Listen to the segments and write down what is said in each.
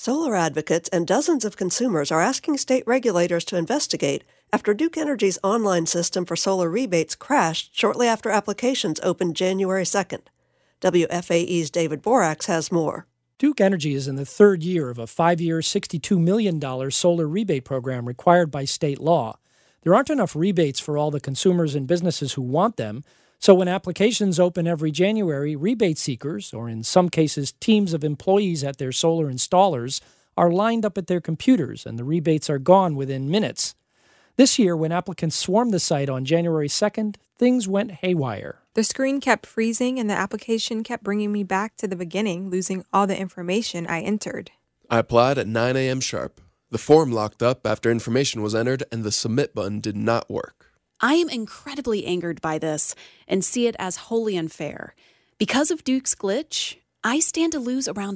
Solar advocates and dozens of consumers are asking state regulators to investigate after Duke Energy's online system for solar rebates crashed shortly after applications opened January 2nd. WFAE's David Borax has more. Duke Energy is in the third year of a 5-year, $62 million solar rebate program required by state law. There aren't enough rebates for all the consumers and businesses who want them, so when applications open every January, rebate seekers, or in some cases teams of employees at their solar installers, are lined up at their computers and the rebates are gone within minutes. This year, when applicants swarmed the site on January 2nd, things went haywire. The screen kept freezing and the application kept bringing me back to the beginning, losing all the information I entered. I applied at 9 a.m. sharp. The form locked up after information was entered and the submit button did not work. I am incredibly angered by this and see it as wholly unfair. Because of Duke's glitch, I stand to lose around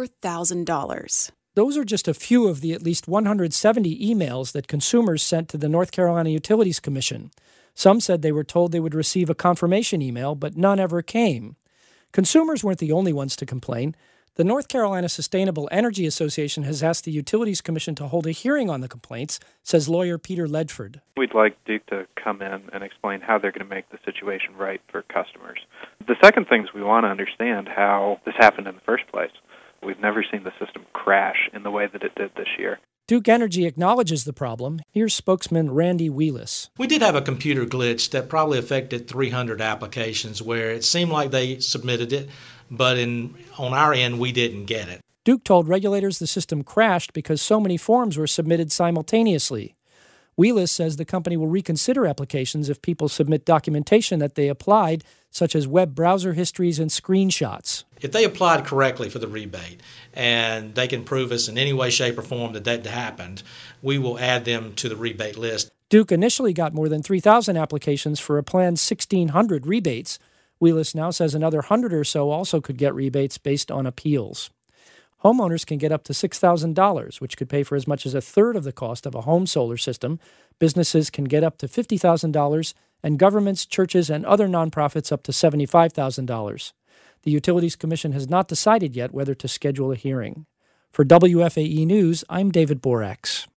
$4,000. Those are just a few of the at least 170 emails that consumers sent to the North Carolina Utilities Commission. Some said they were told they would receive a confirmation email, but none ever came. Consumers weren't the only ones to complain. The North Carolina Sustainable Energy Association has asked the Utilities Commission to hold a hearing on the complaints, says lawyer Peter Ledford. We'd like Duke to come in and explain how they're going to make the situation right for customers. The second thing is we want to understand how this happened in the first place. We've never seen the system crash in the way that it did this year. Duke Energy acknowledges the problem. Here's spokesman Randy Wheelis. We did have a computer glitch that probably affected 300 applications where it seemed like they submitted it, but on our end, we didn't get it. Duke told regulators the system crashed because so many forms were submitted simultaneously. Wheelis says the company will reconsider applications if people submit documentation that they applied, such as web browser histories and screenshots. If they applied correctly for the rebate and they can prove us in any way, shape, or form that that happened, we will add them to the rebate list. Duke initially got more than 3,000 applications for a planned 1,600 rebates. Wheelis now says another 100 or so also could get rebates based on appeals. Homeowners can get up to $6,000, which could pay for as much as a third of the cost of a home solar system. Businesses can get up to $50,000, and governments, churches, and other nonprofits up to $75,000. The Utilities Commission has not decided yet whether to schedule a hearing. For WFAE News, I'm David Borax.